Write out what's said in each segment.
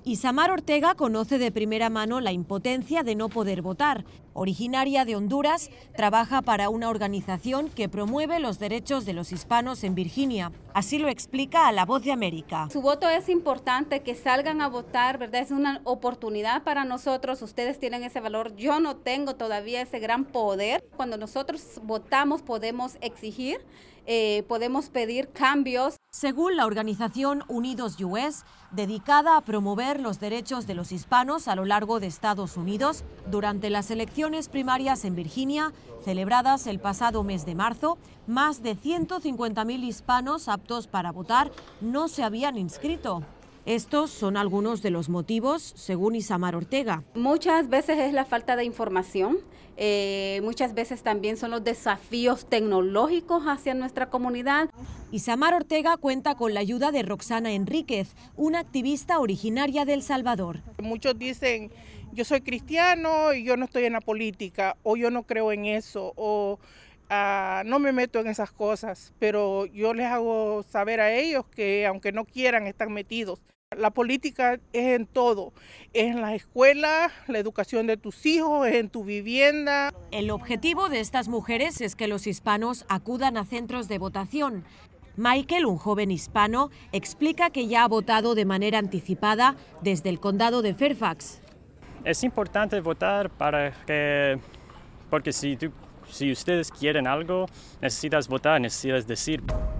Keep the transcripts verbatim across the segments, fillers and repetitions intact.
Isamar Ortega conoce de primera mano la impotencia de no poder votar. Originaria de Honduras, trabaja para una organización que promueve los derechos de los hispanos en Virginia. Así lo explica a La Voz de América. Su voto es importante, que salgan a votar, ¿verdad? Es una oportunidad para nosotros. Ustedes tienen ese valor. Yo no tengo todavía ese gran poder. Cuando nosotros votamos podemos exigir, eh, podemos pedir cambios. Según la organización Unidos U S, dedicada a promover los derechos de los hispanos a lo largo de Estados Unidos, durante las elecciones primarias en Virginia, celebradas el pasado mes de marzo, más de ciento cincuenta mil hispanos aptos para votar no se habían inscrito. Estos son algunos de los motivos, según Isamar Ortega. Muchas veces es la falta de información, eh, muchas veces también son los desafíos tecnológicos hacia nuestra comunidad. Isamar Ortega cuenta con la ayuda de Roxana Enríquez, una activista originaria de El Salvador. Muchos dicen, yo soy cristiano y yo no estoy en la política, o yo no creo en eso, o uh, no me meto en esas cosas, pero yo les hago saber a ellos que aunque no quieran, están metidos. La política es en todo, es en la escuela, la educación de tus hijos, es en tu vivienda. El objetivo de estas mujeres es que los hispanos acudan a centros de votación. Michael, un joven hispano, explica que ya ha votado de manera anticipada desde el condado de Fairfax. Es importante votar para que, porque si, tú, si ustedes quieren algo, necesitas votar, necesitas decir.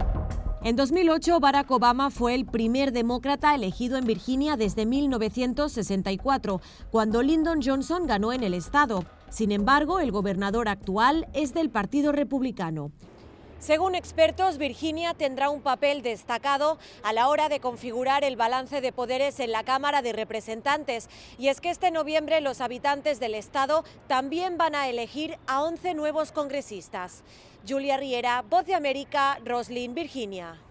En dos mil ocho, Barack Obama fue el primer demócrata elegido en Virginia desde mil novecientos sesenta y cuatro, cuando Lyndon Johnson ganó en el estado. Sin embargo, el gobernador actual es del Partido Republicano. Según expertos, Virginia tendrá un papel destacado a la hora de configurar el balance de poderes en la Cámara de Representantes. Y es que este noviembre los habitantes del estado también van a elegir a once nuevos congresistas. Julia Riera, Voz de América, Roslyn, Virginia.